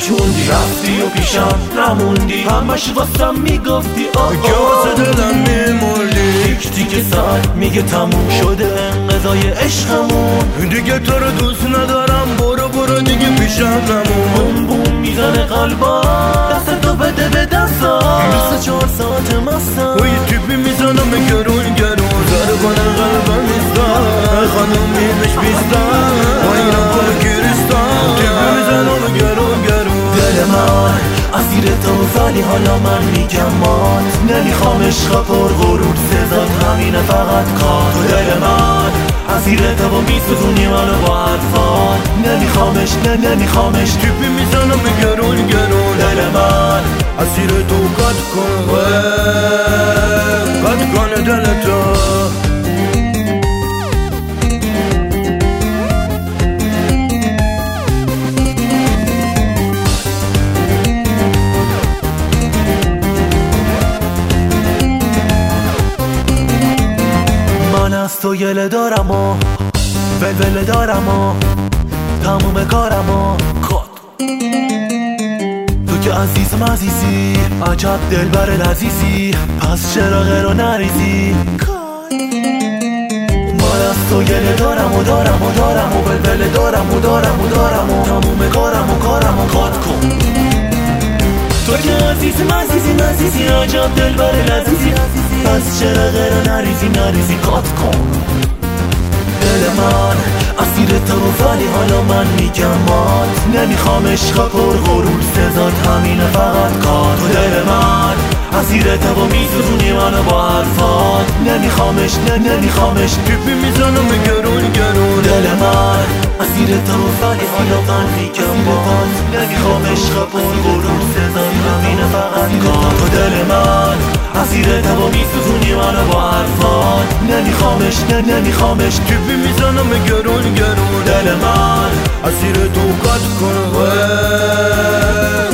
پیچوندی، رفتی و پیشم نموندی، همش واسم میگفتی که واسه دلم میمردی. تیک تیک ساعت میگه تموم شده انقضای عشقمون، دیگه تو رو دوست ندارم، برو دیگه پیشم نمون. بوم بوم میزنه قلبا، دست تو بده به دستم، 24 ساعت مستم و یه تیپی میزنم گرون ضربان قلبم نیستم، خانومی بهش بیستم و اینم گل کریستان. تیپی میزنم گرون دل من اسیر تو، ولی حالا من میگم مات، نمیخوام عشق پر غرور سزاد همینه فقط کار. تو دل من اسیر تو و میسوزونی منو با حرفات، نمیخوامش تیپی میزنم گرون دل من اسیر تو قد کن دل تو. من از تو گله دارم و ولوله دارم و تموم کارم و تو که عزیزی عجب دلبر لذیذی، پس چرا غیرو نریزی. من از تو گله دارم و ولوله دارم و تموم کارم و قاد کن. تو که عزیزی عجب دلبر لذیذی، پس چرا غیرو نریزی قاد کن. دل من اسیر تو، ولی حالا من میگم مات، نمیخوام عشق پر غرور سزاد همینه فقط کار. تو دل من اسیر تو و میسوزونی منو با حرفات، نمیخوامش تیپی میزنم گرون دل من اسیر تو، ولی حالا من میگم مات، نمیخوام عشق پر غرور سزاد همینه فقط کار. تو دل من اسیر تو و میسوزونی منو با حرفات، نمیخوامش تیپی میزنم گرون دل من اسیر تو قد کن